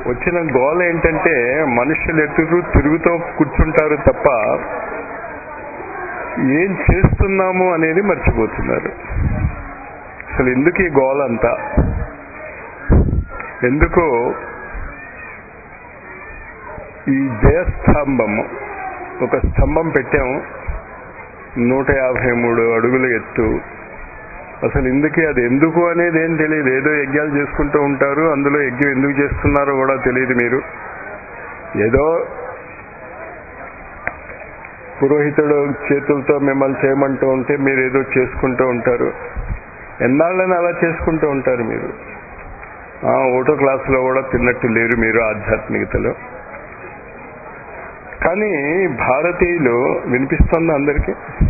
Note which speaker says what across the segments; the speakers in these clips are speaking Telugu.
Speaker 1: వచ్చిన గోల ఏంటంటే మనుషులు ఎదురు తిరుగుతూ కూర్చుంటారు తప్ప ఏం చేస్తున్నాము అనేది మర్చిపోతున్నారు. అసలు ఎందుకు ఈ గోల అంతా? ఎందుకు ఈ జయస్తంభము, ఒక స్తంభం పెట్టాము 153 అడుగుల ఎత్తు. అసలు ఇందుకే అది ఎందుకు అనేది ఏం తెలియదు. ఏదో యజ్ఞాలు చేసుకుంటూ ఉంటారు, అందులో యజ్ఞం ఎందుకు చేస్తున్నారో కూడా తెలియదు. మీరు ఏదో పురోహితుడు చేతులతో మిమ్మల్ని చేయమంటూ ఉంటే మీరు ఏదో చేసుకుంటూ ఉంటారు. ఎన్నాళ్ళని అలా చేసుకుంటూ ఉంటారు మీరు. ఓటో క్లాసులో కూడా తిన్నట్టు లేరు మీరు ఆధ్యాత్మికతలో. కానీ భారతీయులు, వినిపిస్తుంది అందరికీ?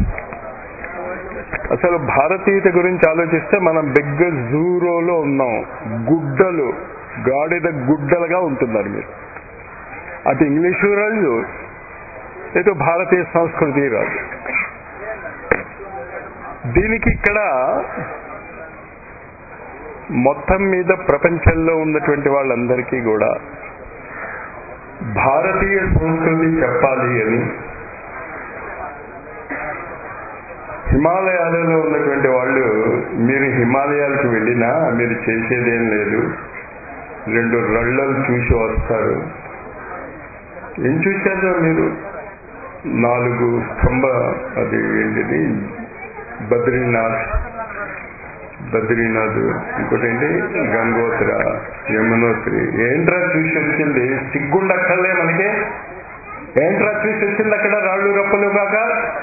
Speaker 1: అసలు భారతీయత గురించి ఆలోచిస్తే మనం బిగ్ జూరోలో ఉన్నాం. గుడ్డలు, గాడిద గుడ్డలుగా ఉంటున్నారు మీరు. అటు ఇంగ్లీషు రాజు, ఏదో భారతీయ సంస్కృతి రాదు. దీనికి ఇక్కడ మొత్తం మీద ప్రపంచంలో ఉన్నటువంటి వాళ్ళందరికీ కూడా భారతీయ సంస్కృతి చెప్పాలి అని, హిమాలయాలలో ఉన్నటువంటి వాళ్ళు, మీరు హిమాలయాలకు వెళ్ళినా మీరు చేసేదేం లేదు, 2 రళ్ళలు చూసి వస్తారు. ఏం చూశారో మీరు? 4 స్తంభ, అది ఏంటిది, బద్రీనాథ్, ఇంకోటి ఏంటి, గంగోత్ర, యమునోత్రి. ఏంట్రా చూసి వచ్చింది? సిగ్గుండక్కర్లే మనకి? ఏంట్రా చూసి వచ్చింది అక్కడ రాళ్ళు రప్పలు కాక?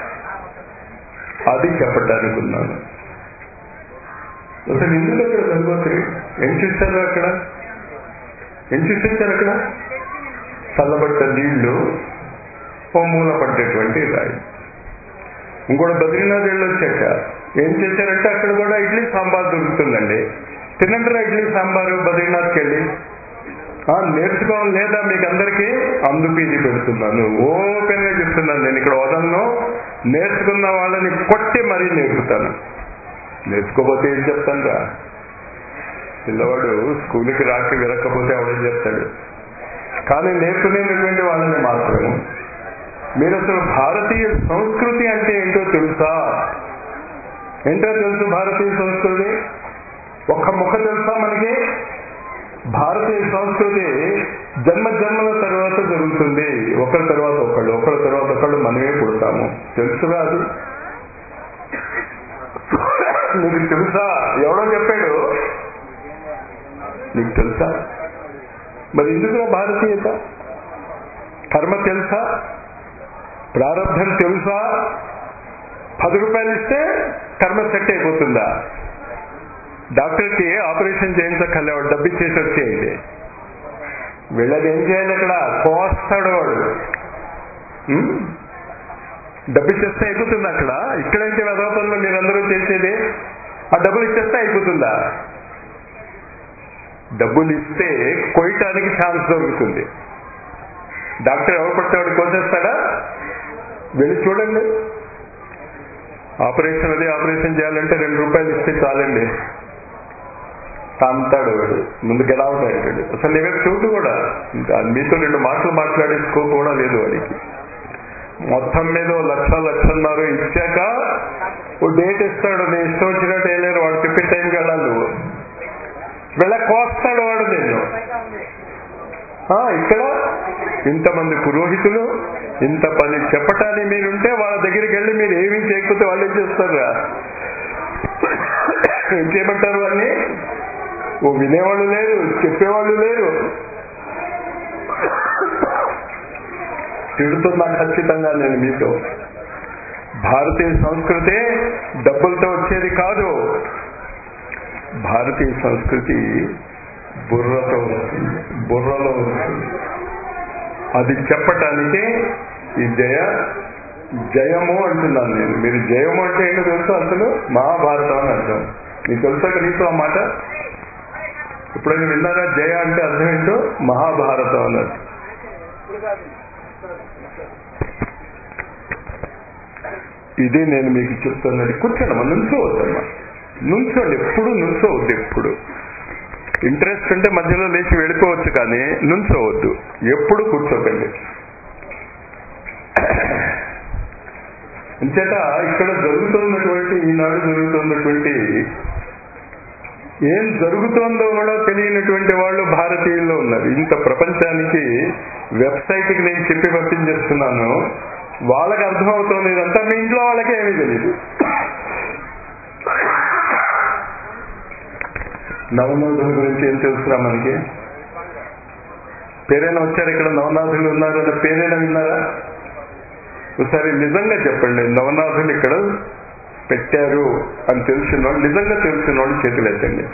Speaker 1: అది చెప్పటానికి ఉన్నాను. అసలు ఎందుకు అక్కడ గంగోత్రి? ఏం చూశారు అక్కడ? ఏం చూసొచ్చారు అక్కడ? చల్లబడ్డ నీళ్లు, ఓ మూల పడ్డటువంటి రాయి. ఇంకోటి బద్రీనాథ్ వెళ్ళొచ్చాక ఏం చేశారంటే అక్కడ కూడా ఇడ్లీ సాంబార్ దొరుకుతుందండి, తినంటారా ఇడ్లీ సాంబారు బద్రీనాథ్కి వెళ్ళి? నేర్చుకోవడం లేదా మీకు అందరికీ? అందుకు ఇది పెడుతున్నాను, ఓపెన్ గా చెప్తున్నాను. నేను ఇక్కడ వదలను, నేర్చుకున్న వాళ్ళని కొట్టి మరీ నేర్పుతాను. నేర్చుకోకపోతే ఏం చెప్తాను రా? పిల్లవాడు స్కూల్కి రాకి విరక్కపోతే ఎవడేం చెప్తాడు? కానీ నేర్చుకునేటువంటి వాళ్ళని మాత్రం. మీరు అసలు భారతీయ సంస్కృతి అంటే ఏంటో తెలుసా? ఏంటో తెలుసు భారతీయ సంస్కృతి? ఒక్క ముఖ తెలుసా మనకి? భారతీయ సంస్కృతి జన్మ జన్మల తర్వాత జరుగుతుంది. ఒకరి తర్వాత ఒకళ్ళు మనమే పుడతాము. తెలుసుగా అది? నీకు తెలుసా? ఎవడో చెప్పాడు, నీకు తెలుసా? మరి ఎందుకు భారతీయత? కర్మ తెలుసా? ప్రారంభం తెలుసా? 10 రూపాయలు ఇస్తే కర్మ సెట్ అయిపోతుందా? డాక్టర్కి ఆపరేషన్ చేయించక్కర్లే, వాడు డబ్బు ఇచ్చేసి వచ్చేయండి. వీళ్ళది ఏం చేయాలి? అక్కడ కోస్తాడు వాడు. డబ్బు ఇచ్చేస్తే అయిపోతుందా అక్కడ? ఇక్కడైతే వెదవపంలో మీరందరూ చేసేది ఆ డబ్బులు ఇచ్చేస్తే అయిపోతుందా? డబ్బులు ఇస్తే కొయ్యటానికి ఛాన్స్ దొరుకుతుంది. డాక్టర్ ఎవరు పడితే వాడు కోసేస్తాడా? వెళ్ళి చూడండి. ఆపరేషన్ చేయాలంటే 2 రూపాయలు ఇస్తే చాలండి, తాంతాడు వాడు, ముందు గెలవట అంటాడు. అసలు నేను చూడు కూడా, ఇంకా మీతో 2 మాటలు మాట్లాడే స్కోప్ కూడా లేదు వాడికి. మొత్తం మీద 1,00,000 ఇచ్చాక ఓ డేట్ ఇస్తాడు, నేను ఇష్టం వచ్చినట్టు వేయలేరు, వాడు చెప్పే టైంకి వెళ్ళాలి. నువ్వు వెళ్ళ కోస్తాడు వాడు నేను. ఇక్కడ ఇంతమంది పురోహితులు, ఇంత పని చెప్పటానికి మీరుంటే వాళ్ళ దగ్గరికి వెళ్ళి మీరు ఏమీ చేయకపోతే వాళ్ళు ఏం చేస్తారా? ఏం చేయమంటారు వాళ్ళని? ఓ వినేవాళ్ళు లేరు, చెప్పేవాళ్ళు లేరు. తిడుతున్నా ఖచ్చితంగా నేను మీతో. భారతీయ సంస్కృతి డబ్బులతో వచ్చేది కాదు. భారతీయ సంస్కృతి బుర్రతో వస్తుంది, బుర్రలో వస్తుంది. అది చెప్పటానికి ఈ జయము అంటున్నాను నేను. మీరు జయము అంటే ఏంటో తెలుసు? అసలు మహాభారతం అని అర్థం. మీకు తెలుసా కనీసం ఆ మాట? ఎప్పుడైనా విన్నారా? జయ అంటే అర్థం ఏంటో? మహాభారతం అన్నది. ఇది నేను మీకు చెప్తున్నది. కూర్చోండి, నుంచోవద్దమ్మా, నుంచోండి. ఎప్పుడు నుంచోవద్దు. ఎప్పుడు ఇంట్రెస్ట్ ఉంటే మధ్యలో లేచి వెళ్ళిపోవచ్చు, కానీ నుంచోవద్దు, ఎప్పుడు కూర్చోకండి. అంచేత ఇక్కడ జరుగుతున్నటువంటి, ఈనాడు జరుగుతున్నటువంటి ఏం జరుగుతోందో కూడా తెలియనటువంటి వాళ్ళు భారతీయుల్లో ఉన్నారు. ఇంత ప్రపంచానికి వెబ్సైట్కి నేను చెప్పి పంపించేస్తున్నాను, వాళ్ళకి అర్థమవుతోంది ఇదంతా, మీ ఇంట్లో వాళ్ళకే ఏమీ తెలియదు. నవనాథుల గురించి ఏం తెలుసురా మనకి? పేరైనా వచ్చారు ఇక్కడ, నవనాథులు ఉన్నారు అన్న పేరైనా విన్నారా? ఒకసారి నిజంగా చెప్పండి, నవనాథులు ఇక్కడ పెట్టారు అని తెలిసిన వాళ్ళు, నిజంగా తెలిసిన వాళ్ళు చేతులు ఎత్తండి.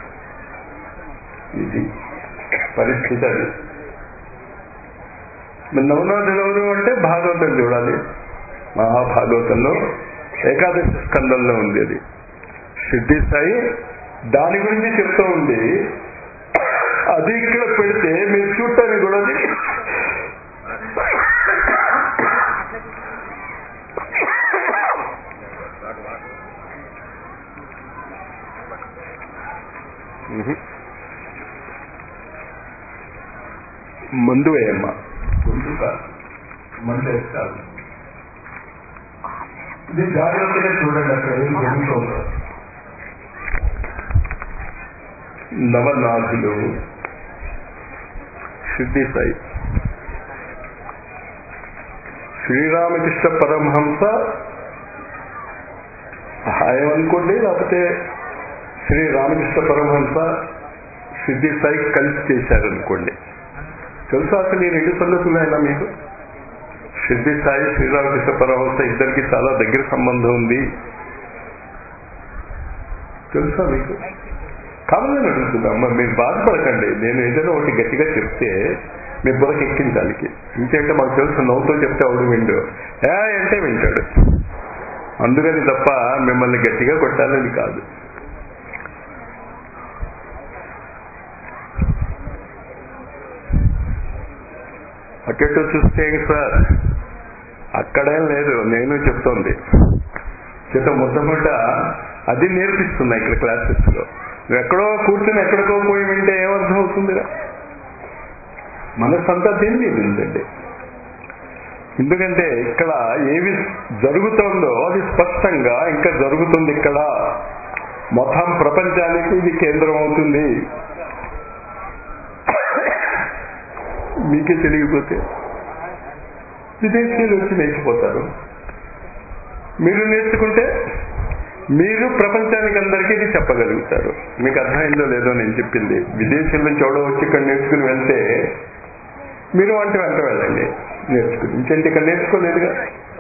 Speaker 1: ఇది పరిస్థితి. అది నవనాథులు ఎవరు అంటే భాగవతం చూడాలి. మహాభాగవతంలో ఏకాదశి స్కందంలో ఉంది అది. సిద్ధి సాయి దాని గురించి చెప్తూ ఉంది. అది ఇక్కడ పెడితే మీరు చూడటానికి కూడా మందు వేయమ్మా, మందు వేస్తారు. ఇది జాగ్రత్తగా చూడండి అక్కడ ఏం జరుగుతుందో. నవనాథులు సిద్ధి సాయి, శ్రీరామకృష్ణ పరమహంస హాయం అనుకోండి, లేకపోతే శ్రీరామకృష్ణ పరమహంస సిద్ధి సాయి కలిసి చేశారనుకోండి. తెలుసా అసలు ఈ రెండు సంగతులైనా మీకు? సిద్ధి సాయి శ్రీరామకృష్ణ పరమహంస ఇద్దరికి చాలా దగ్గర సంబంధం ఉంది, తెలుసా మీకు? కావాలని అడుగుతుందమ్మా, మీరు బాధపడకండి. నేను ఏదైనా ఒకటి గట్టిగా చెప్తే మీ బుర్రకి ఎక్కించాలికి. ఇంకేంటే మాకు తెలుసు, నవ్వుతో చెప్తే అవడు విండు, అంటే వింటాడు. అందుకని తప్ప మిమ్మల్ని గట్టిగా కొట్టాలని కాదు. అక్కడో చూస్తే సార్ అక్కడేం లేదు, నేను చెప్తోంది చేత మొట్టమొదట అది నేర్పిస్తున్నా ఇక్కడ క్లాసెస్ లో. నువ్వు ఎక్కడో కూర్చొని ఎక్కడికో పోయి వింటే ఏమర్థం అవుతుందిరా? మనసంతా దేని మీద ఉందండి. ఎందుకంటే ఇక్కడ ఏవి జరుగుతుందో అది స్పష్టంగా ఇంకా జరుగుతుంది. ఇక్కడ మొత్తం ప్రపంచానికి ఇది కేంద్రం అవుతుంది. మీకే తెలియకపోతే విదేశీయులు వచ్చి నేర్చిపోతారు. మీరు నేర్చుకుంటే మీరు ప్రపంచానికి అందరికీ ఇది చెప్పగలుగుతారు. మీకు అర్థమైందో లేదో నేను చెప్పింది. విదేశీయుల నుంచి ఎవడో వచ్చి ఇక్కడ నేర్చుకుని వెళ్తే మీరు వెంట వెళ్ళండి నేర్చుకుని. ఇంకేంటి, ఇక్కడ నేర్చుకోలేదుగా.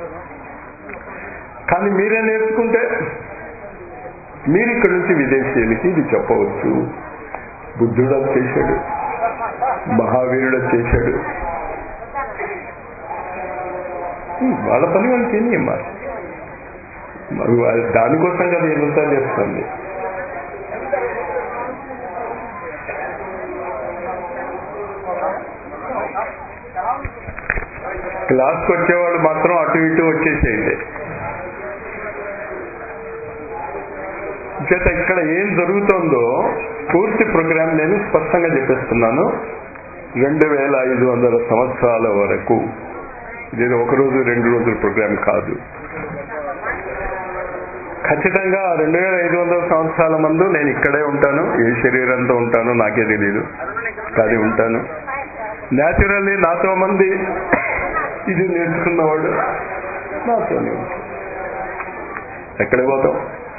Speaker 1: కానీ మీరే నేర్చుకుంటే మీరు ఇక్కడ నుంచి విదేశీయులకి ఇది చెప్పవచ్చు. బుద్ధుడు అది చేశాడు, మహావీరుడు చేశాడు. వాళ్ళ పని వాళ్ళకి ఏమి అమ్మా, దానికోసం కదా ఏమంతా చేస్తుంది. క్లాస్కి వచ్చేవాళ్ళు మాత్రం అటు ఇటు వచ్చేసేయండి. చేత ఇక్కడ ఏం జరుగుతుందో పూర్తి ప్రోగ్రాం నేను స్పష్టంగా చెప్పేస్తున్నాను. 2500 సంవత్సరాల వరకు. ఇది ఒకరోజు 2 రోజుల ప్రోగ్రాం కాదు. ఖచ్చితంగా 2500 సంవత్సరాల ముందు నేను ఇక్కడే ఉంటాను. ఏ శరీరంతో ఉంటానో నాకే తెలియదు, కానీ ఉంటాను. న్యాచురల్లీ నాతో మంది ఇది నేర్చుకున్నవాడు నాతోనే ఉంటాడు. ఎక్కడ పోతాం?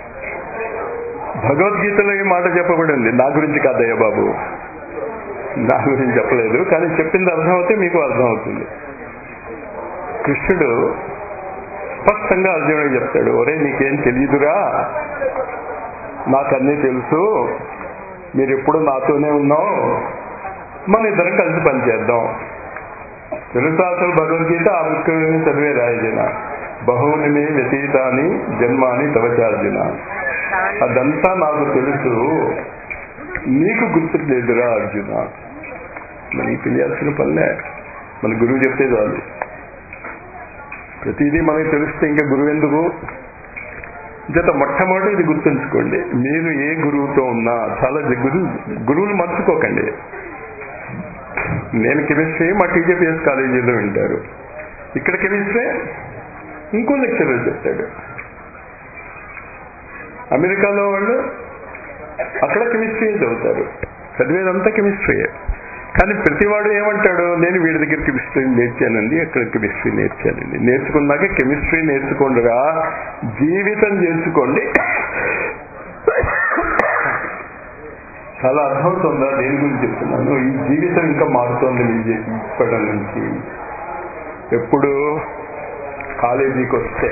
Speaker 1: భగవద్గీతలో ఈ మాట చెప్పబడింది. నా గురించి కాదయ్య బాబు, నా గురించి చెప్పలేదు, కానీ చెప్పింది అర్థమవుతే మీకు అర్థమవుతుంది. కృష్ణుడు స్పష్టంగా అర్జునుడికి చెప్తాడు, ఒరే నీకేం తెలియదురా, నాకన్నీ తెలుసు, మీరు ఎప్పుడు నాతోనే ఉన్నావు, మన ఇద్దరం కలిసి పనిచేద్దాం. తెలుసా అసలు భగవద్గీత ఆ పుస్తకాన్ని చదివే రాయజన బహుని వ్యతీతాని జన్మాని తవచార్జున. అదంతా నాకు తెలుసు, నీకు గుర్తు లేదురా అర్జున. మనకి తెలియాల్సిన పనిలే, మన గురువు చెప్తే చాలు. ప్రతిదీ మనకి తెలిస్తే ఇంకా గురువు ఎందుకు? జత మొట్టమొదటి ఇది గుర్తుంచుకోండి. మీరు ఏ గురువుతో ఉన్నా చాలా గురువులు మర్చిపోకండి. నేను కెమిస్ట్రీ మా టీజేపీఎస్ కాలేజీలో వింటారు, ఇక్కడ కెమిస్ట్రీ ఇంకో లెక్చరర్ చెప్తాడు. అమెరికాలో వాళ్ళు అక్కడ కెమిస్ట్రీ చదువుతారు, చదివేదంతా కెమిస్ట్రీయే. కానీ ప్రతివాడు ఏమంటాడు, నేను వీడి దగ్గర కెమిస్ట్రీ నేర్చానండి, అక్కడ కెమిస్ట్రీ నేర్చానండి. నేర్చుకున్నాక కెమిస్ట్రీ నేర్చుకోండిరా, జీవితం చేసుకోండి. చాలా అర్థమవుతుందా దేని గురించి చెప్తున్నాను? ఈ జీవితం ఇంకా మారుతోంది మీ ఇప్పటి నుంచి. ఎప్పుడు కాలేజీకి వస్తే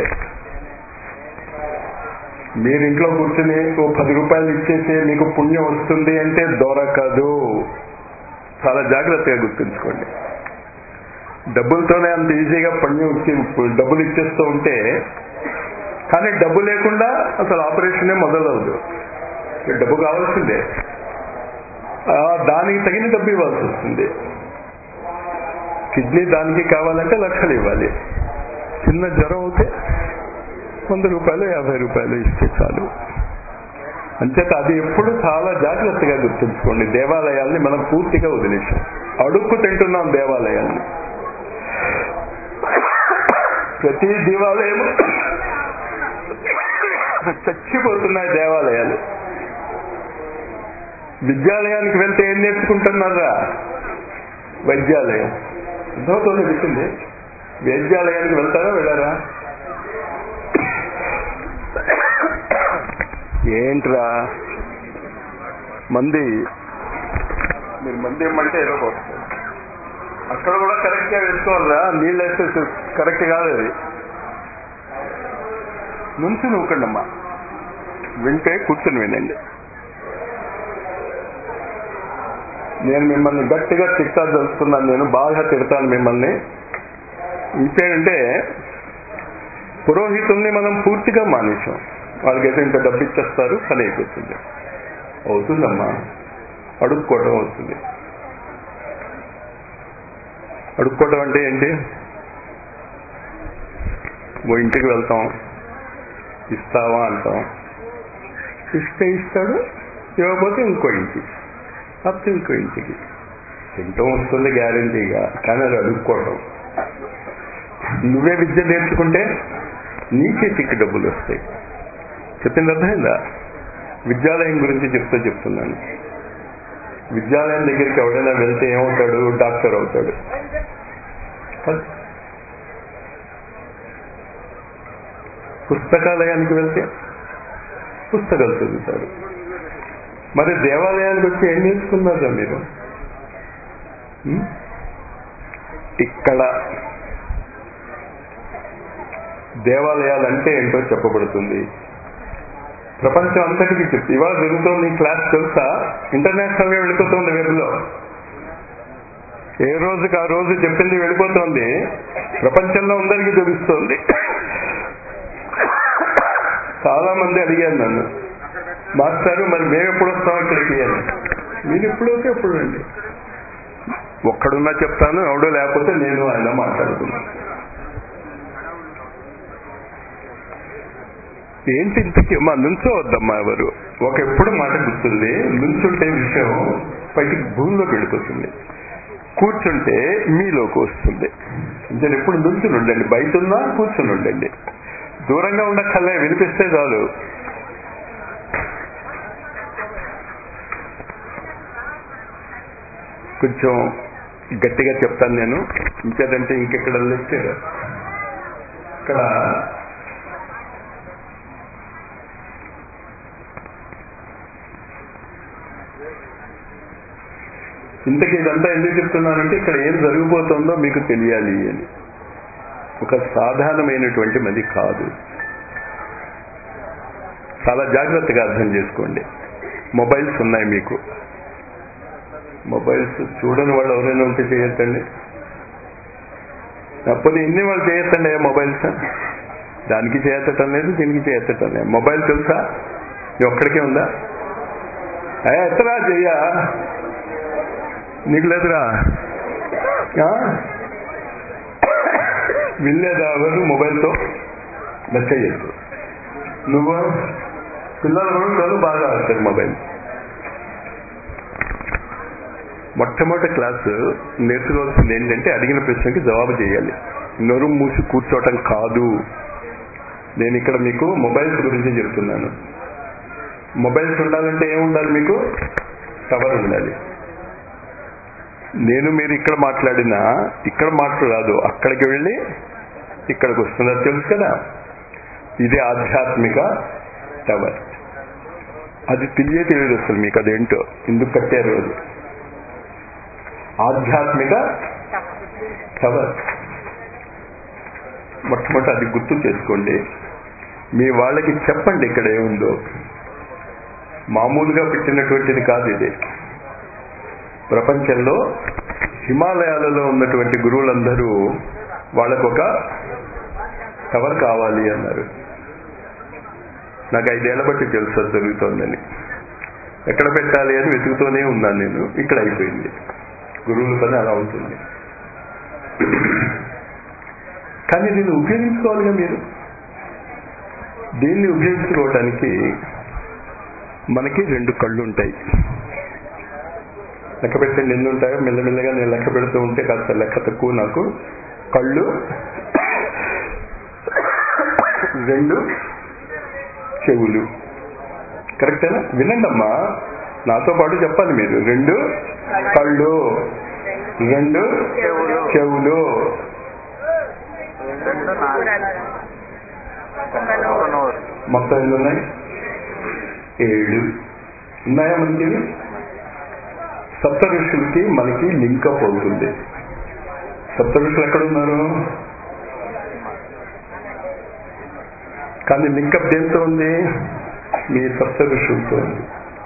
Speaker 1: మీరు ఇంట్లో కూర్చుని ఓ 10 రూపాయలు ఇచ్చేసి మీకు పుణ్యం వస్తుంది అంటే దొరకదు. చాలా జాగ్రత్తగా గుర్తుంచుకోండి. డబ్బులతోనే అంత ఈజీగా పుణ్యం డబ్బులు ఇచ్చేస్తూ ఉంటే, కానీ డబ్బు లేకుండా అసలు ఆపరేషనే మొదలవదు. డబ్బు కావాల్సిందే, దానికి తగిన డబ్బు ఇవ్వాల్సి వస్తుంది. కిడ్నీ దానికి కావాలంటే లక్షలు ఇవ్వాలి. చిన్న జ్వరం అవుతే 100 రూపాయలు 50 రూపాయలు ఇస్తే చాలు. అంచేత అది ఎప్పుడు చాలా జాగ్రత్తగా గుర్తుంచుకోండి. దేవాలయాల్ని మనం పూర్తిగా వదిలేసాం, అడుక్కు తింటున్నాం దేవాలయాల్ని. ప్రతి దేవాలయం చచ్చిపోతున్నాయి దేవాలయాలు. విద్యాలయానికి వెళ్తే ఏం నేర్చుకుంటున్నారా? వైద్యాలయం. అర్థమవుతోనే పెట్టింది. వైద్యాలయానికి వెళ్తారా వెళ్ళారా? ఏంట్రా మంది, మీరు మంది ఇమ్మంటే ఏదో పోతుంది. అక్కడ కూడా కరెక్ట్ గా వేసుకోవాలరా, నీళ్ళు వేస్తే కరెక్ట్ కాదు అది. నుంచి నూకండమ్మా, వింటే కూర్చొని వినండి. నేను మిమ్మల్ని గట్టిగా తిట్టాల్సుకున్నాను, నేను బాగా తిడతాను మిమ్మల్ని. ఇంకేంటంటే పురోహితుల్ని మనం పూర్తిగా మానేసాం. వాళ్ళకైతే ఇంత డబ్బు ఇచ్చేస్తారు, పని అయిపోతుంది. అవుతుందమ్మా, అడుక్కోవడం అవుతుంది. అడుక్కోవడం అంటే ఏంటి? ఓ ఇంటికి వెళ్తాం, ఇస్తావా అంటాం, ఇస్తే ఇస్తాడు, ఇవ్వకపోతే ఇంకో ఇంటికి, అప్పుడు ఇంకో ఇంటికి. తింటాం వస్తుంది గ్యారంటీగా, కానీ అది అడుక్కోవడం. నువ్వే విద్య నేర్చుకుంటే నీ చేతికి డబ్బులు వస్తాయి. చెప్పింది అర్థమైందా? విద్యాలయం గురించి చెప్తున్నాను. విద్యాలయం దగ్గరికి ఎవడైనా వెళ్తే ఏమవుతాడు? డాక్టర్ అవుతాడు. పుస్తకాలయానికి వెళ్తే పుస్తకాలు చదువుతాడు. మరి దేవాలయానికి వచ్చి ఏం నేర్చుకున్నారా మీరు? ఇక్కడ దేవాలయాలంటే ఏంటో చెప్పబడుతుంది. ప్రపంచం అంతటికి చెప్తే ఇవాళ జరుగుతోంది క్లాస్ తెలుసా? ఇంటర్నేషనల్ గా వెళ్ళిపోతుంది. వెబ్లో ఏ రోజుకి ఆ రోజు చెప్పింది వెళ్ళిపోతుంది, ప్రపంచంలో అందరికీ తెలుస్తోంది. చాలా మంది అడిగారు నన్ను, మాస్టారు మరి మేము ఎప్పుడు వస్తాం ఇక్కడికి అని. మీరు ఎప్పుడైతే ఎప్పుడు రండి, ఒక్కడున్నా చెప్తాను, ఎవడో లేకపోతే నేను ఆయన మాట్లాడుతున్నాను. ఏంటి ఇంతకీ మా నుంచో వద్దమ్మా ఎవరు ఎప్పుడు మాట గుర్తుంది. నుంచుంటే విషయం పైకి భూమిలోకి వెళ్ళిపోతుంది, కూర్చుంటే మీలోకి వస్తుంది. అంటే ఎప్పుడు నుంచుని ఉండండి, బయట ఉన్నా కూర్చుని ఉండండి, దూరంగా ఉండక్కర్లే, వినిపిస్తే చాలు. కొంచెం గట్టిగా చెప్తాను నేను, ఇంకేదంటే ఇంకెక్కడ లెక్చర్ ఇక్కడ ఇంతకీ ఇదంతా ఎందుకు చెప్తున్నానంటే ఇక్కడ ఏం జరిగిపోతుందో మీకు తెలియాలి అని. ఒక సాధారణమైనటువంటి మది కాదు, చాలా జాగ్రత్తగా అర్థం చేసుకోండి. మొబైల్స్ ఉన్నాయి మీకు, మొబైల్స్ చూడని వాళ్ళు ఎవరైనా ఉంటే చేయొద్దండి. అప్పుడు ఇన్ని వాళ్ళు చేయొద్దండి మొబైల్స్. దానికి చేయటం లేదు, దీనికి చేయటం లేదు. మొబైల్ తెలుసా? ఒక్కడికే ఉందా? ఎత్తరా చెయ్య, నీకు లేదురా, వినలేదా? ఎవరు మొబైల్తో లెక్క చేయద్దు. నువ్వు పిల్లలు కూడా చదువు బాగా ఆడతారు మొబైల్. మొట్టమొదటి క్లాసు నేర్చుకోవాల్సింది ఏంటంటే అడిగిన ప్రశ్నకి జవాబు చేయాలి, నోరు మూసి కూర్చోవటం కాదు. నేను ఇక్కడ మీకు మొబైల్స్ గురించి చెప్తున్నాను. మొబైల్స్ ఉండాలంటే ఏముండాలి? మీకు టవర్ ఉండాలి. నేను మీరు ఇక్కడ మాట్లాడినా ఇక్కడ మాటలు రాదు, అక్కడికి వెళ్ళి ఇక్కడికి వస్తున్నారు, తెలుసు కదా. ఇది ఆధ్యాత్మిక టవర్. అది తెలియదు అసలు మీకు అదేంటో, ఎందుకు కట్టారు అది. ఆధ్యాత్మిక టవర్. మొట్టమొదటి అది గుర్తు చేసుకోండి. మీ వాళ్ళకి చెప్పండి ఇక్కడ ఏముందో. మామూలుగా పెట్టినటువంటిది కాదు ఇది. ప్రపంచంలో హిమాలయాలలో ఉన్నటువంటి గురువులందరూ వాళ్ళకొక టవర్ కావాలి అన్నారు. నాకు 5 ఏళ్ల బట్టి తెలుసు అది జరుగుతోందని. ఎక్కడ పెట్టాలి అని వెతుకుతూనే ఉన్నాను నేను. ఇక్కడ అయిపోయింది. గురువుల పని అలా ఉంటుంది. కానీ దీన్ని ఉపయోగించుకోవాలిగా మీరు. దీన్ని ఉపయోగించుకోవటానికి మనకి 2 కళ్ళు ఉంటాయి. లెక్క పెట్టండి ఎన్ని ఉంటాయో. మెల్లమెల్లగా నేను లెక్క పెడుతూ ఉంటే కాస్త లెక్క తక్కువ నాకు. కళ్ళు, 2 చెవులు. కరెక్టేనా? వినండి అమ్మా, నాతో పాటు చెప్పాలి మీరు. 2 కళ్ళు, 2 చెవులు, మొత్తం ఎన్ని ఉన్నాయి? 7 ఉన్నాయా మనకి? సప్త ఋషులకి మనకి లింకప్ అవుతుంది. సప్త ఋషులు ఎక్కడున్నారు? కానీ లింకప్ దేంతో ఉంది? మీ సప్త ఋషులతో ఉంది.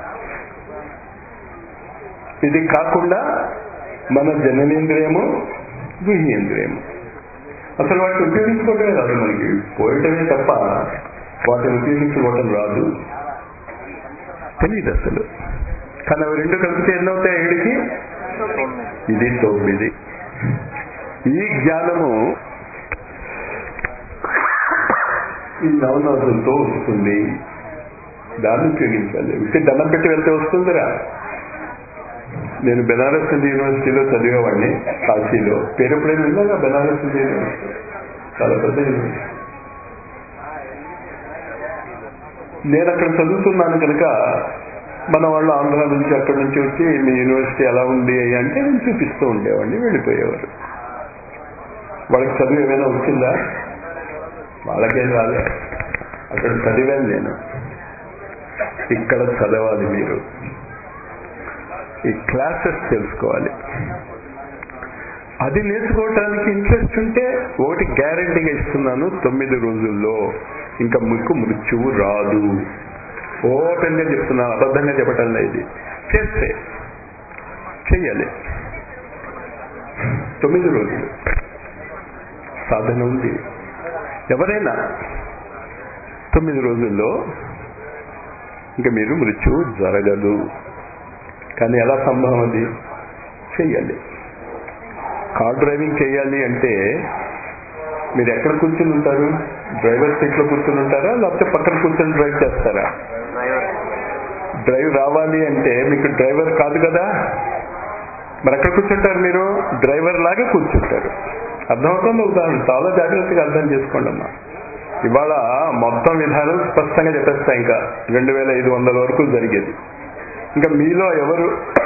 Speaker 1: ఇది కాకుండా మన జననేంద్రియము, గుహ్యేంద్రియము. అసలు వాటిని ఉపయోగించుకోవటమే రాదు మనకి, పోయటమే తప్ప వాటిని ఉపయోగించుకోవటం రాదు, తెలియదు అసలు. కానీ అవి 2 కలిపితే ఎన్నవుతాయి? 7కి ఇది 9. ఈ జ్ఞానము ఈ నవనవతులతో వస్తుంది. దాన్ని ఉపయోగించాలి. ఉట్టి దండం పెట్టి వెళ్తే వస్తుందిరా. నేను బెనారస్ యూనివర్సిటీలో చదివేవాడిని, కాశీలో. పేరు ఎప్పుడైనా విన్నాగా? బెనారస్ యూనివర్సిటీ చాలా పెద్ద యూనివర్సిటీ. నేను అక్కడ చదువుతున్నాను కనుక మన వాళ్ళు ఆంధ్ర నుంచి అక్కడి నుంచి వచ్చి మీ యూనివర్సిటీ ఎలా ఉంది అంటే నేను చూపిస్తూ ఉండేవాడిని, వెళ్ళిపోయేవారు. వాళ్ళకి చదువు ఏమైనా వచ్చిందా? వాళ్ళకేం రాలే. అక్కడ చదివాను నేను. ఇక్కడ చదవాలి మీరు. ఈ క్లాసెస్ తెలుసుకోవాలి. అది నేర్చుకోవటానికి ఇంట్రెస్ట్ ఉంటే ఒకటి గ్యారెంటీగా ఇస్తున్నాను, 9 రోజుల్లో ఇంకా మీకు మృత్యువు రాదు. ఓపెన్గా చెప్తున్నాను, అబద్ధంగా చెప్పటం లేదు. చేస్తే చెయ్యాలి. 9 రోజులు సాధన ఉంది. ఎవరైనా 9 రోజుల్లో ఇంకా మీరు మృత్యువు జరగదు. కానీ ఎలా సంభవం? అది చెయ్యాలి. కార్ డ్రైవింగ్ చేయాలి అంటే మీరు ఎక్కడ కూర్చుని ఉంటారు? డ్రైవర్ సీట్లో కూర్చుని ఉంటారా, లేకపోతే పక్కన కూర్చొని డ్రైవ్ చేస్తారా? డ్రైవ్ రావాలి అంటే మీకు డ్రైవర్ కాదు కదా, మరి ఎక్కడ కూర్చుంటారు? మీరు డ్రైవర్ లాగా కూర్చుంటారు. అర్థమవుతుంది? ఉదాహరణ చాలా జాగ్రత్తగా అర్థం చేసుకోండి అమ్మా. ఇవాళ మొత్తం విధానం స్పష్టంగా చెప్పేస్తా. ఇంకా 2500 వరకు జరిగేది. ఇంకా మీలో ఎవరు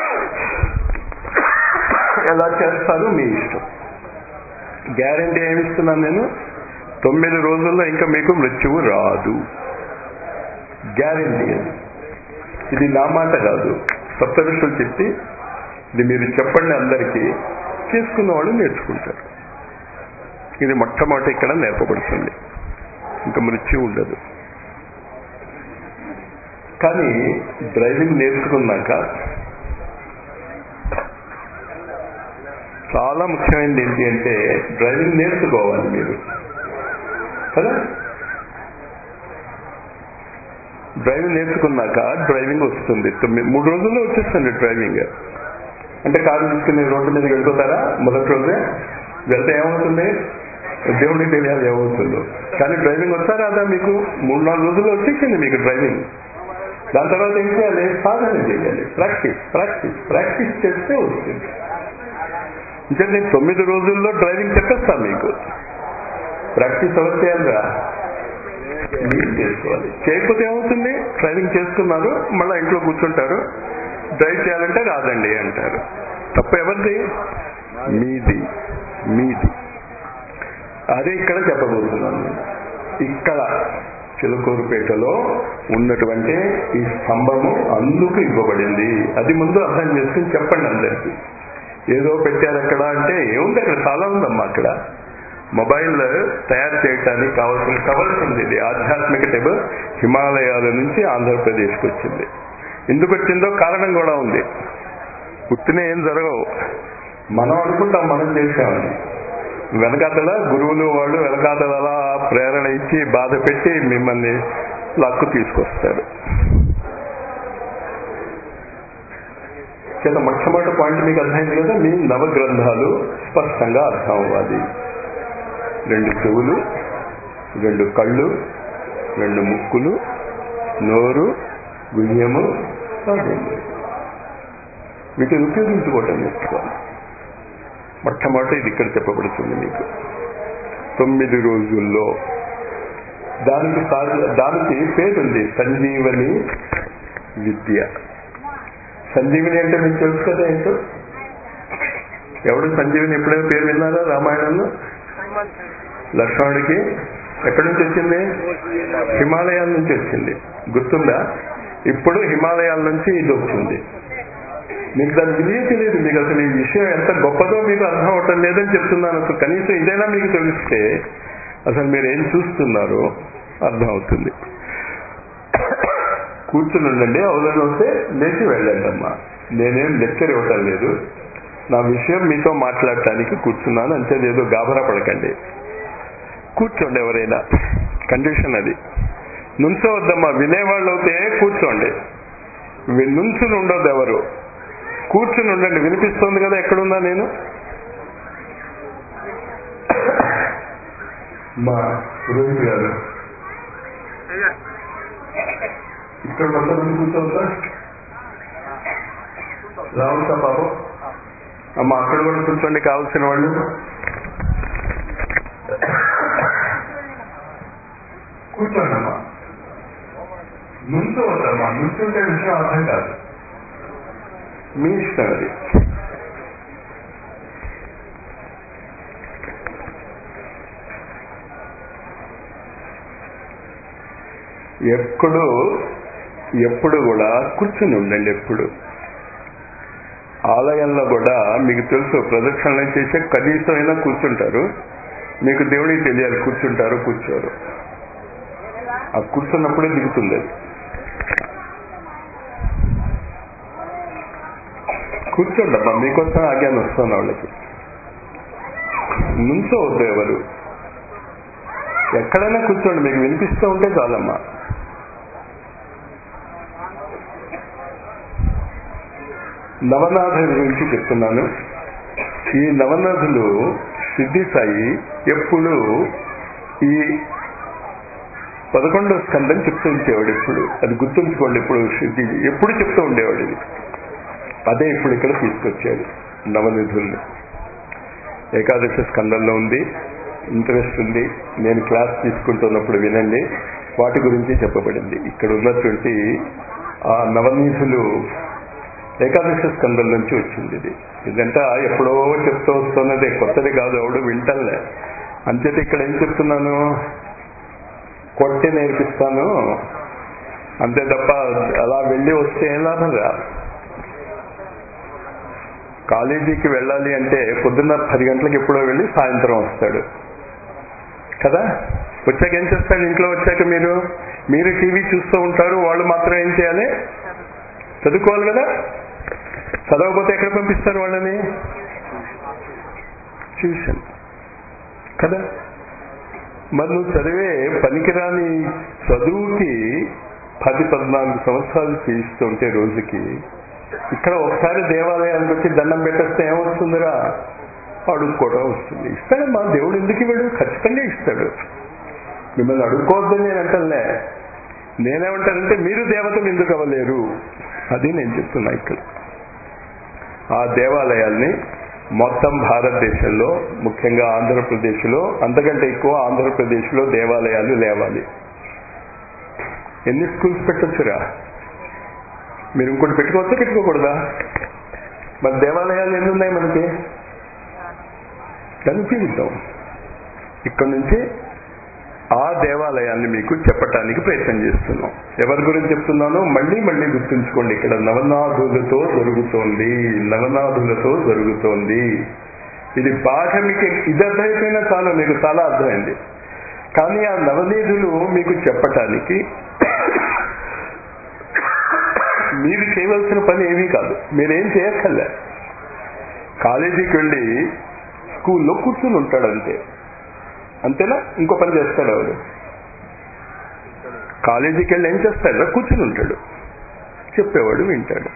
Speaker 1: ఎలా చేస్తారో మీ ఇష్టం. గ్యారెంటీ ఏమిస్తున్నాను నేను? 9 రోజుల్లో ఇంకా మీకు మృత్యువు రాదు. గ్యారెంటీ అది. ఇది నా మాట కాదు, సప్తఋషులు చెప్పి ఇది మీరు చెప్పండి అందరికీ, చేసుకున్న వాళ్ళు నేర్చుకుంటారు. ఇది మొట్టమొదటి ఇక్కడ నేర్పబడుతుంది. ఇంకా మృత్యు ఉండదు. కానీ డ్రైవింగ్ నేర్చుకున్నాక చాలా ముఖ్యమైనది ఏంటి అంటే డ్రైవింగ్ నేర్చుకోవాలి మీరు కదా. డ్రైవింగ్ నేర్చుకున్నాక డ్రైవింగ్ వస్తుంది. 3 రోజుల్లో వచ్చేస్తుంది డ్రైవింగ్. అంటే కారు తీసుకుని రోడ్డు మీద వెళ్ళిపోతారా? మొదటి రోజే వెళ్తే ఏమవుతుంది? దేవుడికి తెలియాలి ఏమవుతుందో. కానీ డ్రైవింగ్ వచ్చా రాదా మీకు? 3-4 రోజుల్లో వచ్చేసింది మీకు డ్రైవింగ్. దాని తర్వాత ఏం చేయాలి? సాధన చేయాలి, ప్రాక్టీస్ చేస్తే వస్తుంది. ఇంకా నేను 9 రోజుల్లో డ్రైవింగ్ చెప్పేస్తాను మీకు. ప్రాక్టీస్ ఎవరు చేయాలిరా? మీరు చేసుకోవాలి. చేయకపోతే ఏమవుతుంది? డ్రైవింగ్ చేసుకున్నారు, మళ్ళీ ఇంట్లో కూర్చుంటారు, డ్రైవ్ చేయాలంటే రాదండి అంటారు. తప్పు ఎవరిది? మీది. అదే ఇక్కడ చెప్పబోతున్నాను. ఇక్కడ చిలుకూరుపేటలో ఉన్నటువంటి ఈ స్తంభము అందుకు ఇవ్వబడింది. అది ముందు అర్థం చేసుకుని చెప్పండి అందరికీ. ఏదో పెట్టారు అక్కడ అంటే ఏముంది? అక్కడ చాలా ఉందమ్మా. అక్కడ మొబైల్ తయారు చేయడానికి కావాల్సిన కవర్స్ ఉంది. ఇది ఆధ్యాత్మిక టేబుల్ హిమాలయాల నుంచి ఆంధ్రప్రదేశ్కి వచ్చింది. ఎందుకు వచ్చిందో కారణం కూడా ఉంది. పుట్టిన ఏం జరగవు, మనం అనుకుంటాం మనం చేసామని. వెనకాతల గురువులు వాళ్ళు వెనకాతల అలా ప్రేరణ ఇచ్చి బాధ పెట్టి మిమ్మల్ని లక్కు తీసుకొస్తారు. చేత మొట్టమొదటి పాయింట్ మీకు అర్థమైంది కదా. మీ నవగ్రంథాలు స్పష్టంగా అర్థం అవ్వాలి. 2 చెవులు, 2 కళ్ళు, 2 ముక్కులు, నోరు, గుయ్యము, వీటిని ఉపయోగించుకోవటం నేర్చుకోవాలి. మొట్టమొదటి ఇది ఇక్కడ చెప్పబడుతుంది మీకు 9 రోజుల్లో. దానికి పేరుంది సంజీవని విద్య. సంజీవిని అంటే మీకు తెలుసు కదా ఏంటో. ఎవడు సంజీవిని ఎప్పుడైనా పేరు విన్నారా? రామాయణంలో లక్ష్మణుడికి ఎక్కడి నుంచి వచ్చింది? హిమాలయాల నుంచి వచ్చింది. గుర్తుందా? ఇప్పుడు హిమాలయాల నుంచి ఇది వచ్చింది. మీకు దాని విలువ తెలియదు. మీకు అసలు ఈ విషయం ఎంత గొప్పదో మీకు అర్థం అవటం లేదని చెప్తున్నాను. అసలు కనీసం ఇదైనా మీకు తెలిస్తే అసలు మీరు ఏం చూస్తున్నారో అర్థం అవుతుంది. కూర్చుని ఉండండి. అవసరం వస్తే లేచి వెళ్ళండి అమ్మా. నేనేం లెక్చర్ ఇవ్వటం లేదు. నా విషయం మీతో మాట్లాడటానికి కూర్చున్నాను అంతే. ఏదో గాబరా పడకండి, కూర్చోండి. ఎవరైనా కండిషన్ అది. నుంచోవద్దమ్మా. వినేవాళ్ళు అయితే కూర్చోండి, నుంచుని ఉండొద్దు. ఎవరు కూర్చుని ఉండండి. వినిపిస్తోంది కదా ఎక్కడున్నా నేను. మా పురోహిత్ గారు ఇక్కడ మొత్తం మంది కూర్చోవద్దా? రావచ్చా బాబు? అమ్మ అక్కడ కూడా కూర్చోండి కావాల్సిన వాళ్ళు. కూర్చోండి అమ్మా. నుంచోవద్దమ్మా. నుంచుంటే విషయం అర్థం కాదు. మీ ఇష్టం అది. ఎప్పుడు కూడా కూర్చుని ఉండండి. ఎప్పుడు ఆలయంలో కూడా మీకు తెలుసు ప్రదక్షిణలు చేసే కనీసం అయినా కూర్చుంటారు. మీకు దేవుడికి తెలియాలి కూర్చుంటారు కూర్చోరు. ఆ కూర్చున్నప్పుడే దిగుతుంది అది. కూర్చోండి అమ్మా. మీకోసం ఆజ్ఞానం వస్తుంది వాళ్ళకి. నుంచోవద్దు ఎవరు. ఎక్కడైనా కూర్చోండి. మీకు వినిపిస్తూ ఉంటే చాలమ్మా. నవనాథుల గురించి చెప్తున్నాను. ఈ నవనాథులు సిద్ధి సాయి ఎప్పుడు ఈ 11వ స్కందం చెప్తూ ఉంచేవాడు. ఎప్పుడు అది గుర్తుంచుకోండి. ఇప్పుడు సిద్ధి ఎప్పుడు చెప్తూ ఉండేవాడు. ఇది అదే ఇప్పుడు ఇక్కడ తీసుకొచ్చాడు నవనిధుల్ని. ఏకాదశి స్కందంలో ఉంది. ఇంట్రెస్ట్ ఉంది. నేను క్లాస్ తీసుకుంటున్నప్పుడు వినండి. వాటి గురించి చెప్పబడింది. ఇక్కడ ఉన్నటువంటి ఆ నవనిధులు ఏకాదశి స్కందం నుంచి వచ్చింది. ఇది ఇదంతా ఎప్పుడో చెప్తూ వస్తున్నదే, కొత్తది కాదు. ఎవడు వింటలే. అంచేత ఇక్కడ ఏం చెప్తున్నాను? కొట్టి నేర్పిస్తాను అంతే తప్ప అలా వెళ్ళి వస్తే ఏం లాభం రా. కాలేజీకి వెళ్ళాలి అంటే పొద్దున్న 10 గంటలకు ఎప్పుడో వెళ్ళి సాయంత్రం వస్తాడు కదా. వచ్చాక ఏం చేస్తాడు? ఇంట్లో వచ్చాక మీరు టీవీ చూస్తూ ఉంటారు. వాళ్ళు మాత్రం ఏం చేయాలి? చదువుకోవాలి కదా. చదవకపోతే ఎక్కడ పంపిస్తారు వాళ్ళని? ట్యూషన్ కదా. మరి నువ్వు చదివే పనికిరాని చదువుకి 10-14 సంవత్సరాలు చేయిస్తుంటే రోజుకి, ఇక్కడ ఒకసారి దేవాలయానికి వచ్చి దండం పెట్టేస్తే ఏమొస్తుందిరా? అడుక్కోవడం వస్తుంది. ఇస్తాడమ్మా దేవుడు, ఎందుకు ఇవ్వడు? ఖచ్చితంగా ఇస్తాడు. మిమ్మల్ని అడుక్కోవద్దని నేను అంటలే. నేనేమంటానంటే మీరు దేవతలు ఎందుకు అవ్వలేరు, అది నేను చెప్తున్నా. ఇక్కడ ఆ దేవాలయాల్ని మొత్తం భారతదేశంలో, ముఖ్యంగా ఆంధ్రప్రదేశ్లో, అంతకంటే ఎక్కువ ఆంధ్రప్రదేశ్లో దేవాలయాలు లేవాలి. ఎన్ని స్కూల్స్ పెట్టొచ్చురా? మీరు ఇంకోటి పెట్టుకోవచ్చా, పెట్టుకోకూడదా? మరి దేవాలయాలు ఎన్ని ఉన్నాయి మనకి? దాన్ని ఉపయోగిద్దాం. ఇక్కడ నుంచి ఆ దేవాలయాన్ని మీకు చెప్పటానికి ప్రయత్నం చేస్తున్నాం. ఎవరి గురించి చెప్తున్నానో మళ్ళీ మళ్ళీ గుర్తుంచుకోండి. ఇక్కడ నవనాథులతో జరుగుతోంది, నవనాథులతో జరుగుతోంది. ఇది బాగా మీకు ఇది అర్థమైపోయినా చాలా, మీకు చాలా అర్థమైంది. కానీ ఆ నవనీధులు మీకు చెప్పటానికి మీరు చేయవలసిన పని ఏమీ కాదు. మీరేం చేయక్కర్లే. కాలేజీకి వెళ్ళి స్కూల్లో కూర్చుని ఉంటాడు అంతే. అంతేనా? ఇంకో పని చేస్తాడు వాడు. కాలేజీకి వెళ్ళి ఏం చేస్తాడు? కూర్చుని ఉంటాడు, చెప్పేవాడు వింటాడు.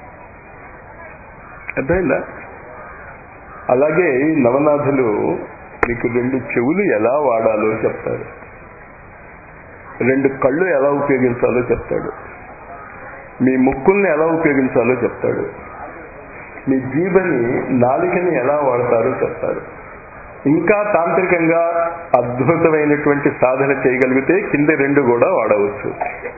Speaker 1: అర్థమైందా? అలాగే ఈ నవనాథులు మీకు 2 చెవులు ఎలా వాడాలో చెప్తాడు, 2 కళ్ళు ఎలా ఉపయోగించాలో చెప్తాడు, మీ ముక్కుల్ని ఎలా ఉపయోగించాలో చెప్తాడు, మీ జీభని, నాలికని ఎలా వాడతారో చెప్తారు. ఇంకా తాంత్రికంగా అద్భుతమైనటువంటి సాధన చేయగలిగితే కింద 2 కూడా వాడవచ్చు.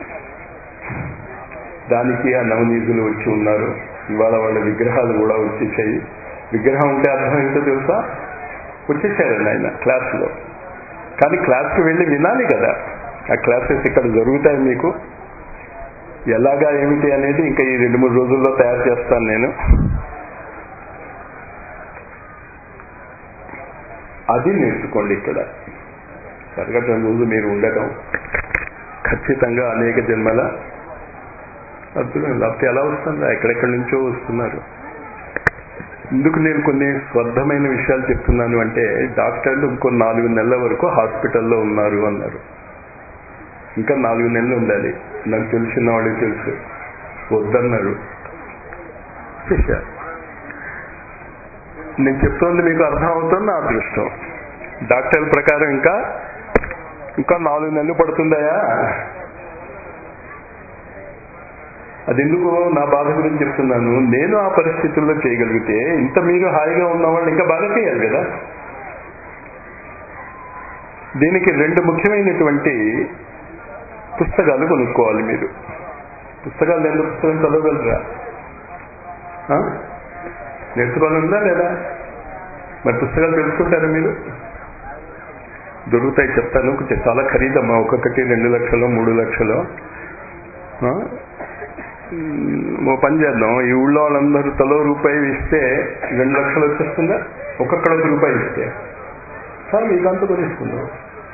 Speaker 1: దానికి ఆ నవనీధులు వచ్చి ఉన్నారు. ఇవాళ వాళ్ళ విగ్రహాలు కూడా వచ్చేసాయి. విగ్రహం ఉంటే అర్థం ఏంటో తెలుసా? వచ్చేసారండి ఆయన క్లాసులో. కానీ క్లాస్కి వెళ్ళి వినాలి కదా. ఆ క్లాసెస్ ఇక్కడ జరుగుతాయి. మీకు ఎలాగా ఏమిటి అనేది ఇంకా ఈ 2-3 రోజుల్లో తయారు చేస్తాను నేను. అది నేర్చుకోండి. ఇక్కడ జరగటం రోజు మీరు ఉండటం ఖచ్చితంగా అనేక జన్మల అద్భుతం. లేకపోతే ఎలా వస్తుందా? ఎక్కడెక్కడి నుంచో వస్తున్నారు. ఇందుకు నేను కొన్ని స్వర్ధమైన విషయాలు చెప్తున్నాను అంటే, డాక్టర్లు ఇంకో 4 నెలల వరకు హాస్పిటల్లో ఉన్నారు అన్నారు. ఇంకా 4 నెలలు ఉండాలి. నాకు తెలిసిన వాళ్ళకి తెలుసు, వద్దన్నారు. నేను చెప్తోంది మీకు అర్థం అవుతుంది. నా అదృష్టం. డాక్టర్ల ప్రకారం ఇంకా 4 నెలలు పడుతుందయా. అది ఎందుకు నా బాధ గురించి చెప్తున్నాను. నేను ఆ పరిస్థితుల్లో చేయగలిగితే ఇంత మీరు హాయిగా ఉన్నవాళ్ళు ఇంకా బాగా చేయాలి కదా. దీనికి 2 ముఖ్యమైనటువంటి పుస్తకాలు కొనుక్కోవాలి మీరు. పుస్తకాలు 2 పుస్తకం చదవగలరా? నేర్చుకోవాలందా లేదా? మరి పుస్తకాలు తెలుసుకుంటారా మీరు? దొరుకుతాయి, చెప్తాను. చాలా ఖరీదమ్మా. ఒక్కొక్కటి 2 లక్షలు 3 లక్షలు. ఓ పని చేద్దాం, ఈ ఊళ్ళో వాళ్ళందరూ తలో రూపాయి ఇస్తే 2 లక్షలు వచ్చేస్తుందా? ఒక్కొక్కడ ₹1 ఇస్తే సార్ మీకంతా కొనేసుకుందాం.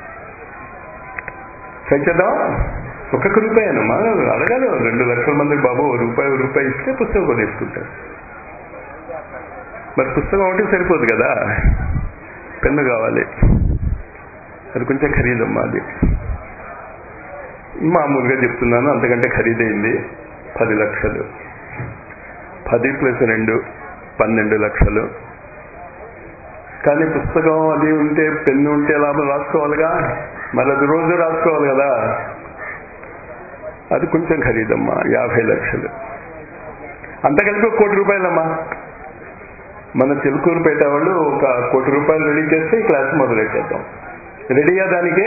Speaker 1: చేద్దాం. ఒక్కొక్క రూపాయేనమ్మా. అడగాలి 2 లక్షల మందికి బాబు ₹1 ఇస్తే పుస్తకం కొనేసుకుంటారు. మరి పుస్తకం ఒకటి సరిపోదు కదా, పెన్ను కావాలి. అది కొంచెం ఖరీదమ్మా. అది మామూలుగా చెప్తున్నాను, అంతకంటే ఖరీదైంది 10 లక్షలు. 10 + 2 12 లక్షలు. కానీ పుస్తకం అది ఉంటే, పెన్ను ఉంటే లాభం రాసుకోవాలిగా. మరి అది రోజు రాసుకోవాలి కదా. అది కొంచెం ఖరీదమ్మా, 50 లక్షలు. అంత కలిపి ₹1,00,00,000 మన చిలుకూరుపేట వాళ్ళు ₹1,00,00,000 రెడీ చేస్తే ఈ క్లాస్ మొదలెట్టేద్దాం. రెడీయా దానికి?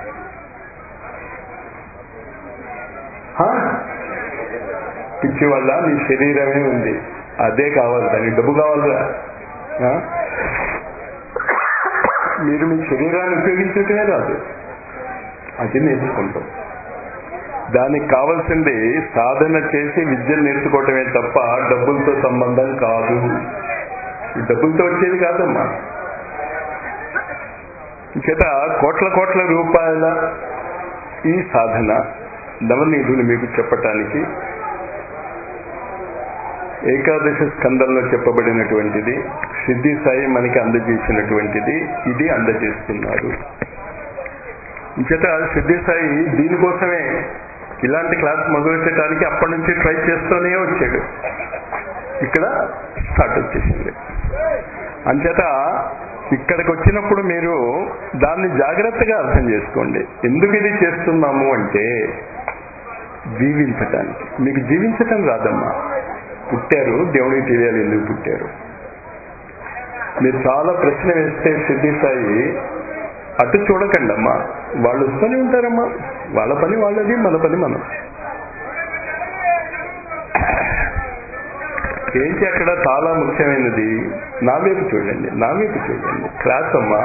Speaker 1: పిచ్చి వల్ల మీ శరీరమే ఉంది, అదే కావాలి. దానికి డబ్బు కావాలిరా. మీరు మీ శరీరాన్ని ఉపయోగించటమే రాదు, అది నేర్చుకుంటాం. దానికి కావాల్సింది సాధన చేసి విద్యను నేర్చుకోవటమే తప్ప డబ్బులతో సంబంధం కాదు. డబ్బులతో వచ్చేది కాదమ్మా. చేత కోట్ల రూపాయల ఈ సాధన నవనీధులు మీకు చెప్పటానికి ఏకాదశి స్కందంలో చెప్పబడినటువంటిది, సిద్ధి సాయి మనకి అందజేసినటువంటిది, ఇది అందజేస్తున్నారు. చేత సిద్ధి సాయి దీనికోసమే ఇలాంటి క్లాస్ మొదలెట్టడానికి అప్పటి నుంచి ట్రై చేస్తూనే వచ్చాడు. ఇక్కడ స్టార్ట్ వచ్చేసింది. అంచేత ఇక్కడికి వచ్చినప్పుడు మీరు దాన్ని జాగ్రత్తగా అర్థం చేసుకోండి. ఎందుకు ఇది చేస్తున్నాము అంటే జీవించటానికి. మీకు జీవించటం రాదమ్మా. పుట్టారు, దేవుడికి తెలియాలి ఎందుకు పుట్టారు. మీరు చాలా ప్రశ్న వేస్తే సిద్ధి సాయి అటు చూడకండి అమ్మా, వాళ్ళు వస్తూనే ఉంటారమ్మా, వాళ్ళ పని వాళ్ళది, మన పని మనం. ఏంటి అక్కడ చాలా ముఖ్యమైనది, నా వైపు చూడండి, నా వైపు చూడండి. క్లాస్ అమ్మా.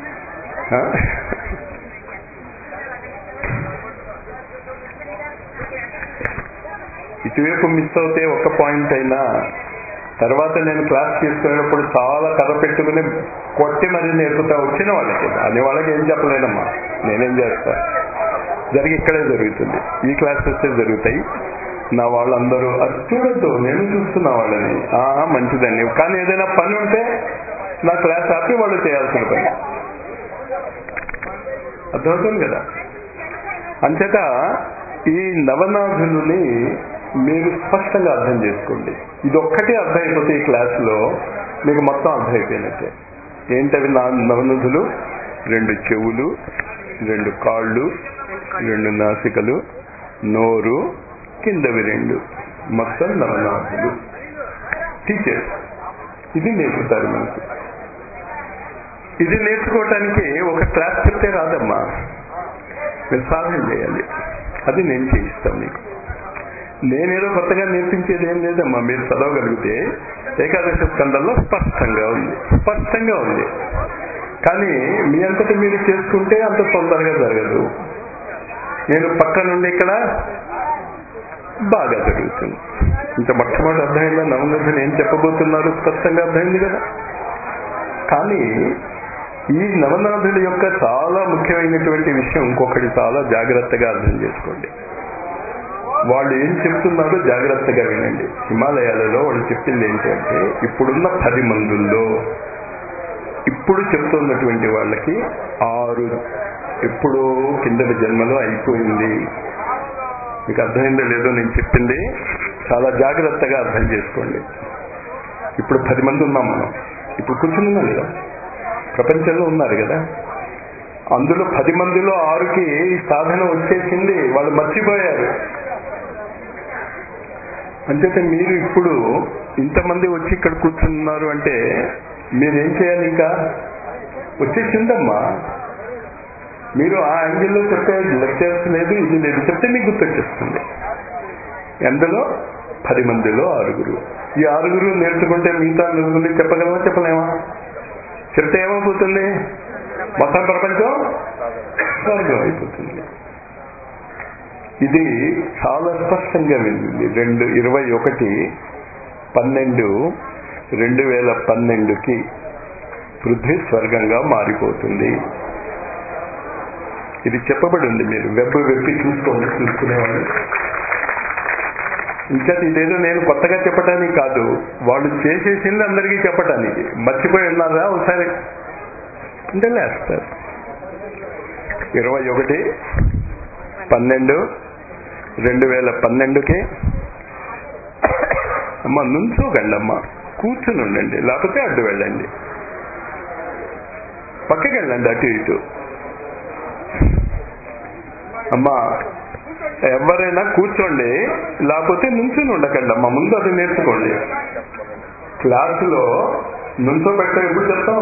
Speaker 1: ఇటువైపు మిస్ అవుతే ఒక్క పాయింట్ అయినా తర్వాత నేను క్లాస్ తీసుకునేటప్పుడు చాలా కథ పెట్టుకుని కొట్టి మరీ నేర్పుతా వచ్చిన వాళ్ళకి. అని వాళ్ళకి ఏం చెప్పలేదమ్మా, నేనేం చేస్తా, ఇక్కడే జరుగుతుంది. ఈ క్లాసెస్ జరుగుతాయి. నా వాళ్ళందరూ అది చూడద్దు, నేను చూస్తున్నా వాళ్ళని. మంచిదండి, కానీ ఏదైనా పని ఉంటే నా క్లాస్ ఆపి వాళ్ళు చేయాల్సిన పని. అర్థమవుతుంది కదా. అంచేత ఈ నవనాథులని మీరు స్పష్టంగా అర్థం చేసుకోండి. ఇది ఒక్కటే అర్థమైపోతే ఈ క్లాసులో మీకు మొత్తం అర్థమైపోయినట్టే. ఏంటవి నవనాథులు? 2 చెవులు, 2 కాళ్ళు, 2 నాసికలు, నోరు, కిందవి 2, మొత్తం నవనాథులు. టీచర్స్ ఇది నేర్పుతారు మనకు. ఇది నేర్చుకోవటానికి ఒక క్లాస్ చెప్తే రాదమ్మా, మీరు సాధన చేయాలి. అది నేను చేయిస్తాను మీకు. నేనేదో కొత్తగా నేర్పించేది ఏం లేదమ్మా. మీరు చదవగలిగితే ఏకాదశ స్కందంలో స్పష్టంగా ఉంది. కానీ మీ అంతటి మీరు చేసుకుంటే అంత తొందరగా జరగదు. నేను పక్క నుండి ఇక్కడ బాగా జరుగుతుంది. ఇంత మొట్టమొదటి అర్థమైందా? నవనాథులు ఏం చెప్పబోతున్నారు స్పష్టంగా అర్థమైంది కదా. కానీ ఈ నవనాథుల యొక్క చాలా ముఖ్యమైనటువంటి విషయం ఇంకొకటి చాలా జాగ్రత్తగా అర్థం చేసుకోండి. వాళ్ళు ఏం చెప్తున్నారో జాగ్రత్తగా వినండి. హిమాలయాలలో వాళ్ళు చెప్పింది ఏంటంటే, ఇప్పుడున్న 10 మందుల్లో ఇప్పుడు చెప్తున్నటువంటి వాళ్ళకి 6 ఎప్పుడో కిందటి జన్మలో అయిపోయింది. మీకు అర్థమైందో లేదో నేను చెప్పింది, చాలా జాగ్రత్తగా అర్థం చేసుకోండి. ఇప్పుడు 10 మంది ఉన్నాం మనం. ఇప్పుడు కూర్చుని ఉన్నాం కదా, ప్రపంచంలో ఉన్నారు కదా. అందులో 10 మందిలో 6కి ఈ సాధన వచ్చేసింది, వాళ్ళు మర్చిపోయారు. అంచేత మీరు ఇప్పుడు ఇంతమంది వచ్చి ఇక్కడ కూర్చున్నారు అంటే మీరేం చేయాలి? ఇంకా వచ్చేసిందమ్మా. మీరు ఆ యాంగిల్లో చెప్పే లెక్చర్స్ లేదు, ఇది లేదు, చెప్తే మీకు గుర్తొచ్చేస్తుంది. అందులో 10 మందిలో 6. ఈ 6 నేర్చుకుంటే మిగతా 9 చెప్పగలమా? చెప్పలేమా? చెప్తే ఏమైపోతుంది? మొత్తం ప్రపంచం స్వర్గం అయిపోతుంది. ఇది చాలా స్పష్టంగా వెళ్ళింది. 21/12/2012కి పృథ్వీ స్వర్గంగా మారిపోతుంది. ఇది చెప్పబడి ఉంది. మీరు వెప్పి చూసుకునేవాళ్ళు. ఇంకా ఇదేదో నేను కొత్తగా చెప్పటానికి కాదు, వాళ్ళు చేసేసింది అందరికీ చెప్పటానికి. మర్చిపోయి ఉన్నారా ఒకసారి అంటే లేస్తారు. 21/12/2012కి అమ్మ నుంచోకండి అమ్మ, కూర్చుని ఉండండి, లేకపోతే అడ్డు వెళ్ళండి, పక్కకి వెళ్ళండి, అటు ఇటు. అమ్మా ఎవరైనా కూర్చోండి, లేకపోతే నుంచుని ఉండకండి అమ్మా. ముందు అది నేర్చుకోండి. క్లాసులో నుంచోబెట్టడం ఎప్పుడు చెప్తాం?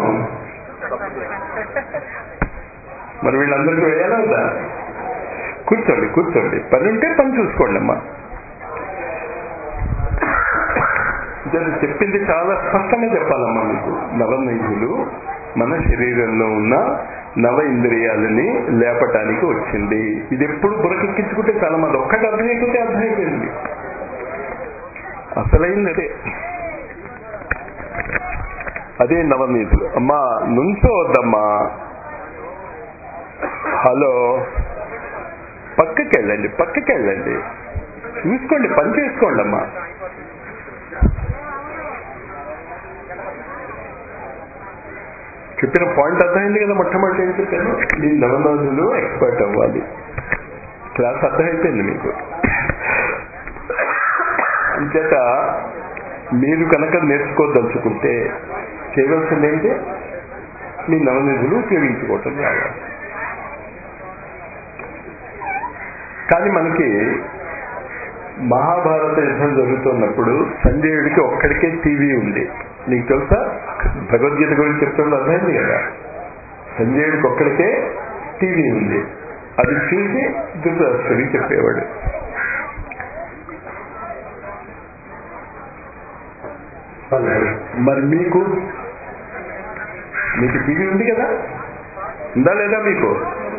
Speaker 1: మరి వీళ్ళందరికీ వేయాలా వద్దా? కూర్చోండి. పని ఉంటే పని చూసుకోండి అమ్మా. చెప్పింది చాలా స్పష్టంగా చెప్పాలమ్మా మీకు. నవనైజులు మన శరీరంలో ఉన్న నవ ఇంద్రియాలని లేపటానికి వచ్చింది. ఇది ఎప్పుడు బురకెక్కించుకుంటే చాలా మంది ఒక్కటి అర్థమైపోతే అర్థమైపోయింది. అసలైంది అదే నవనీతులు. అమ్మా నుంచోవద్దమ్మా, హలో, పక్కకి వెళ్ళండి, చూసుకోండి, పని చేసుకోండి అమ్మా. చెప్పిన పాయింట్ అర్థమైంది కదా. మొట్టమొదటి ఏం చెప్పాను? ఈ నవనాథులు ఎక్స్పర్ట్ అవ్వాలి. క్లాస్ అర్థమైపోయింది మీకు. అంచేత మీరు కనుక నేర్చుకోదలుచుకుంటే చేయవలసింది ఏంటి? మీ నవనిధులు ఉపయోగించుకోవటం రావాలి. కానీ మనకి మహాభారత యుద్ధం జరుగుతున్నప్పుడు సంజయుడికి ఒక్కడికే టీవీ ఉంది. నీకు తెలుసా? భగవద్గీత గురించి చెప్తుండే అర్థమైంది కదా. సంజయుడికి ఒక్కడికే టీవీ ఉంది. అది చూసి ధృతరాష్ట్రుడికి చెప్పేవాడు. మరి మీకు టీవీ ఉంది కదా, ఉందా లేదా? మీకు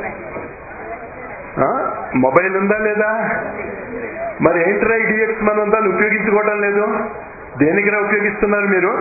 Speaker 1: మొబైల్ ఉందా లేదా? మరి ఏంట్రా డిఎక్స్ మనం దాన్ని ఉపయోగించుకోవడం లేదు? దేనికిరా ఉపయోగిస్తున్నారు మీరు?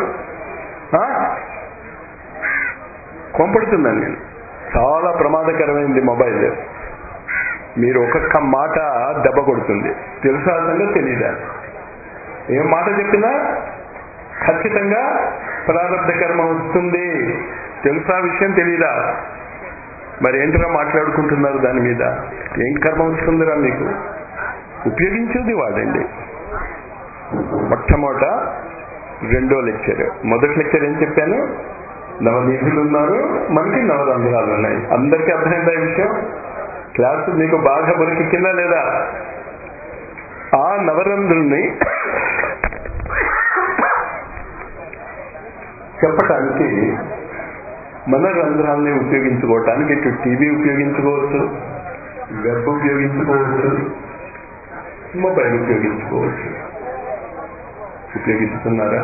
Speaker 1: కోంపడుతున్నాను నేను. చాలా ప్రమాదకరమైంది మొబైల్. మీరు ఒక్కొక్క మాట దెబ్బ కొడుతుంది. తెలుసా? తెలీదా? ఏం మాట చెప్పినా ఖచ్చితంగా ప్రారంభ కర్మ వస్తుంది. తెలుసా విషయం? తెలీదా? మరి ఏంటిరా మాట్లాడుకుంటున్నారు దాని మీద? ఏం కర్మ వస్తుందిరా మీకు? ఉపయోగించేది వాడండి. మొట్టమొదట రెండో లెక్చర్. మొదటి లెక్చర్ ఏం చెప్పాను? నవనిధులు ఉన్నారు, మనకి నవరంధ్రాలు ఉన్నాయి. అందరికీ అర్థమైందా ఈ విషయం? క్లాసు మీకు బాగా బరికిందా లేదా? ఆ నవరంధ్రుల్ని చెప్పటానికి మన రంధ్రాలని ఉపయోగించుకోవటానికి ఇటు టీవీ ఉపయోగించుకోవచ్చు, వెబ్ ఉపయోగించుకోవచ్చు, మొబైల్ ఉపయోగించుకోవచ్చు. ఉపయోగిస్తున్నారా?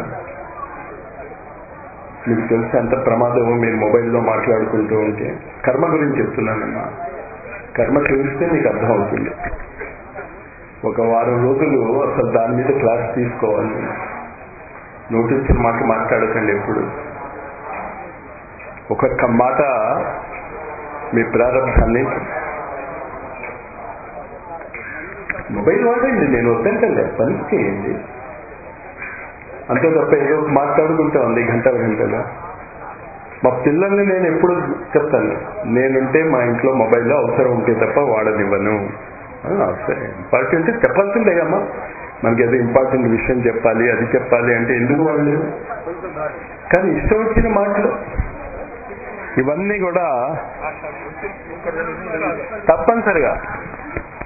Speaker 1: మీకు తెలిసి అంత ప్రమాదం మీరు మొబైల్లో మాట్లాడుకుంటూ ఉంటే. కర్మ గురించి చెప్తున్నానమ్మా. కర్మ తెలిస్తే మీకు అర్థం అవుతుంది. ఒక వారం రోజులు అసలు దాని మీద క్లాస్ తీసుకోవాలి. నోటీసులు మాట్లాడకండి ఎప్పుడు. ఒక్కొక్క మాట మీ ప్రారంభాన్ని. మొబైల్ వాడండి, నేను వద్దంటే పని చేయండి అంతే తప్ప ఏదో మాట్లాడుకుంటా ఉంది గంటలుగా. మా పిల్లల్ని నేను ఎప్పుడు చెప్తాను, నేనుంటే మా ఇంట్లో మొబైల్లో అవసరం ఉంటే తప్ప వాడనివ్వను. సరే, ఇంపార్టెంట్ చెప్పాల్సిందేగమ్మా. మనకి ఏదో ఇంపార్టెంట్ విషయం చెప్పాలి, అది చెప్పాలి అంటే ఎందుకు వాళ్ళు? కానీ ఇష్టం వచ్చిన మాటలు ఇవన్నీ కూడా తప్పనిసరిగా